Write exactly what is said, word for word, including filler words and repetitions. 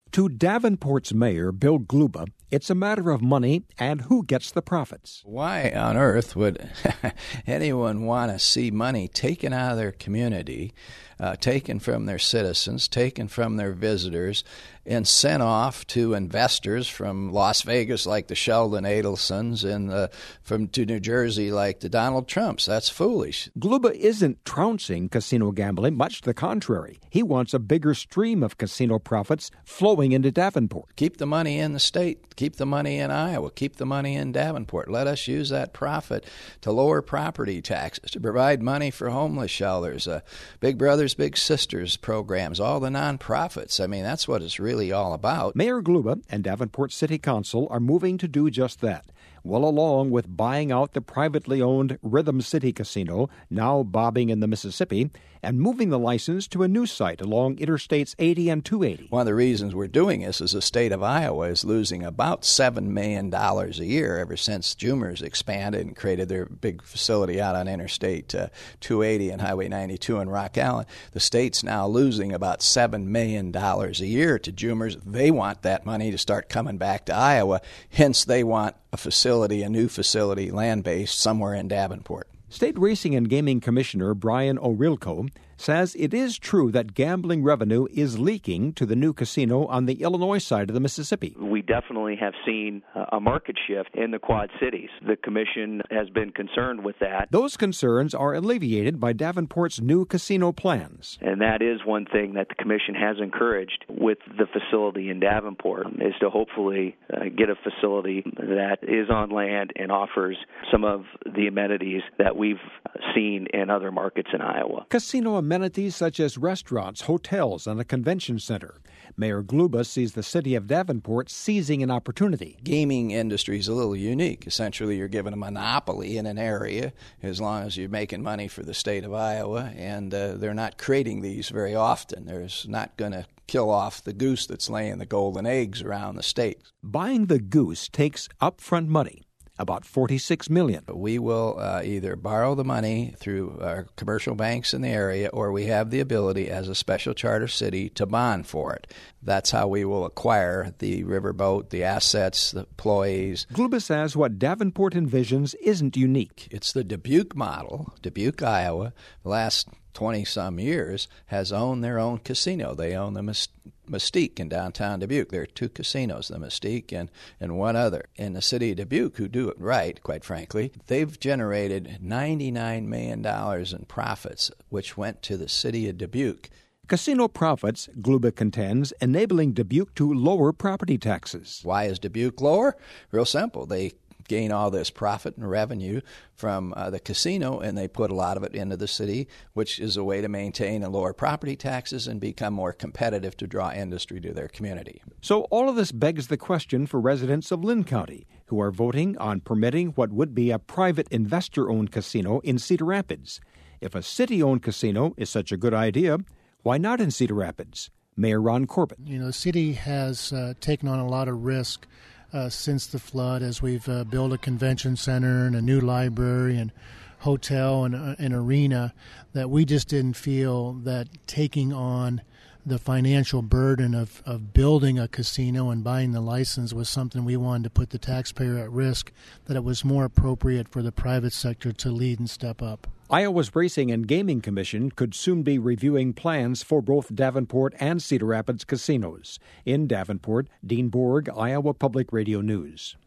To Davenport's mayor, Bill Gluba, it's a matter of money and who gets the profits. Why on earth would anyone want to see money taken out of their community, uh, taken from their citizens, taken from their visitors, and sent off to investors from Las Vegas like the Sheldon Adelsons and uh, from to New Jersey like the Donald Trumps? That's foolish. Gluba isn't trouncing casino gambling, much to the contrary. He wants a bigger stream of casino profits flowing into Davenport. Keep the money in the state. Keep the money in Iowa. Keep the money in Davenport. Let us use that profit to lower property taxes, to provide money for homeless shelters, uh, Big Brothers Big Sisters programs, all the nonprofits. I mean, that's what it's really all about. Mayor Gluba and Davenport City Council are moving to do just that, well along with buying out the privately owned Rhythm City Casino, now bobbing in the Mississippi, and moving the license to a new site along Interstates eighty and two eighty. One of the reasons we're doing this is the state of Iowa is losing about seven million dollars a year ever since Jumer's expanded and created their big facility out on Interstate uh, two eighty and Highway ninety-two in Rock Island. The state's now losing about seven million dollars a year to Jumer's. They want that money to start coming back to Iowa, hence they want a facility, a new facility, land-based, somewhere in Davenport. State Racing and Gaming Commissioner Brian O'Rilko says it is true that gambling revenue is leaking to the new casino on the Illinois side of the Mississippi. We definitely have seen a market shift in the Quad Cities. The Commission has been concerned with that. Those concerns are alleviated by Davenport's new casino plans. And that is one thing that the Commission has encouraged with the facility in Davenport, is to hopefully uh, get a facility that is on land and offers some of the amenities that we've seen in other markets in Iowa. Casino amenities such as restaurants, hotels, and a convention center. Mayor Gluba sees the city of Davenport seizing an opportunity. Gaming industry is a little unique. Essentially, you're given a monopoly in an area as long as you're making money for the state of Iowa, and uh, they're not creating these very often. There's not going to kill off the goose that's laying the golden eggs around the state. Buying the goose takes upfront money, about forty-six million dollars. We will uh, either borrow the money through our commercial banks in the area, or we have the ability as a special charter city to bond for it. That's how we will acquire the riverboat, the assets, the employees. Gluba says what Davenport envisions isn't unique. It's the Dubuque model. Dubuque, Iowa, the last twenty-some years, has owned their own casino. They own the Mystique in downtown Dubuque. There are two casinos, the Mystique and, and one other. In the city of Dubuque, who do it right, quite frankly, they've generated ninety-nine million dollars in profits, which went to the city of Dubuque. Casino profits, Gluba contends, enabling Dubuque to lower property taxes. Why is Dubuque lower? Real simple. They gain all this profit and revenue from uh, the casino, and they put a lot of it into the city, which is a way to maintain and lower property taxes and become more competitive to draw industry to their community. So all of this begs the question for residents of Linn County, who are voting on permitting what would be a private investor-owned casino in Cedar Rapids. If a city-owned casino is such a good idea, why not in Cedar Rapids? Mayor Ron Corbett. You know, the city has uh, taken on a lot of risk Uh, since the flood, as we've uh, built a convention center and a new library and hotel and uh, an arena, that we just didn't feel that taking on the financial burden of, of building a casino and buying the license was something we wanted to put the taxpayer at risk, that it was more appropriate for the private sector to lead and step up. Iowa's Racing and Gaming Commission could soon be reviewing plans for both Davenport and Cedar Rapids casinos. In Davenport, Dean Borg, Iowa Public Radio News.